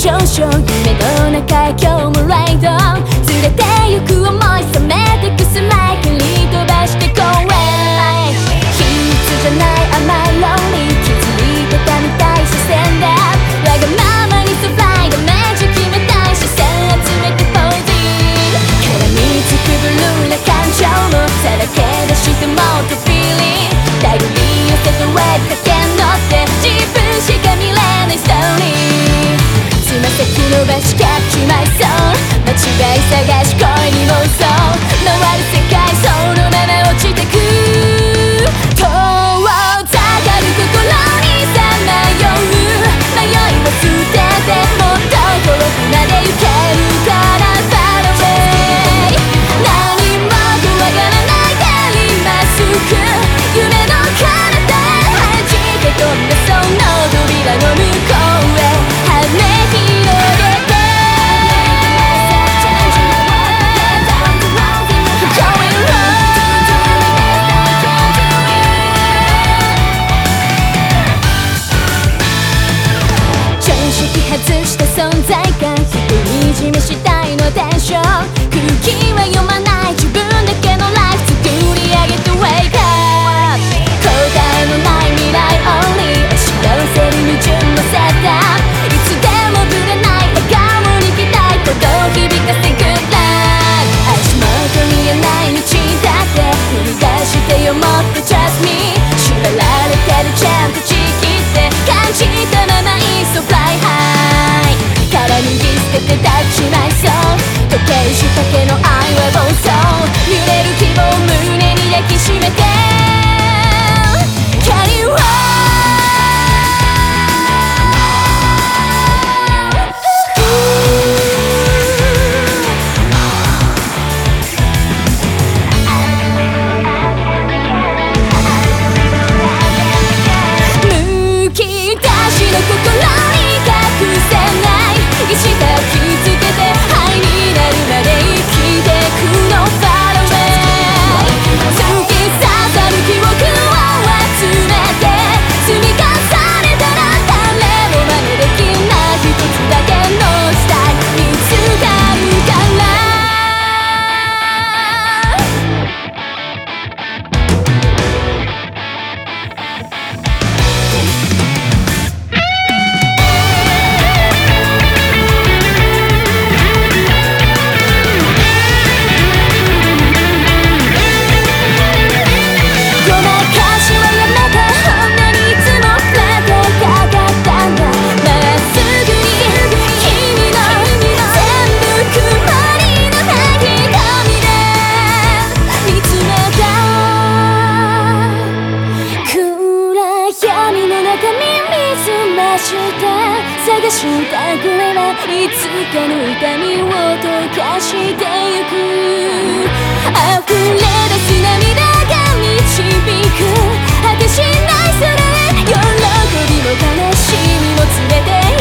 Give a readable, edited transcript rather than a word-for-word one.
少々夢の中へ今日もライド連れてゆく思い冷めてくスマイル蹴り飛ばしてこれ秘密じゃない甘いローリー気づいてたみたい視線でわがままにサフライダメージ決めたい視線集めてポーズ絡みつくブルーな感情もさらけ出してもっとフィーリング手繰り寄せたウェイブ駆け乗って自分しか見れないストーリーつま先伸ばしキャッチマイソール間違い探し恋に妄想回る世界そのまま落ちてく遠ざかる心にさまよう迷いを捨ててもっと遠くまで行けるからファローウェイ何も怖がらないで今すぐ夢の彼方弾け飛んだその扉の向こうへ羽広げて常識外した存在感独り占めしたいのでしょう空気は読まない自分だけのライフ作り上げて Wake up 答えのない未来 Only 押し寄せる矛盾のセットアップいつでもぶれない笑顔に期待鼓動響かせ Good luck 足元見えない道だって繰り出してよもっと Trust me 縛られてるちゃんとちぎって感じたままいっそ Fly high から脱ぎ捨てて立ちまいそう時計仕掛けの愛は暴走揺れる希望胸に抱きしめて Carry onむき出しの心に隠せない石が気づけて灰になるまで生きてくの Far away 突き刺さる記憶を集めて積み重ねたら誰も真似できない一つだけのスタイル見つかるから探したこれはいつかの痛みを溶かしてゆく溢れ出す涙が導く果てしない空へ喜びも悲しみも連れて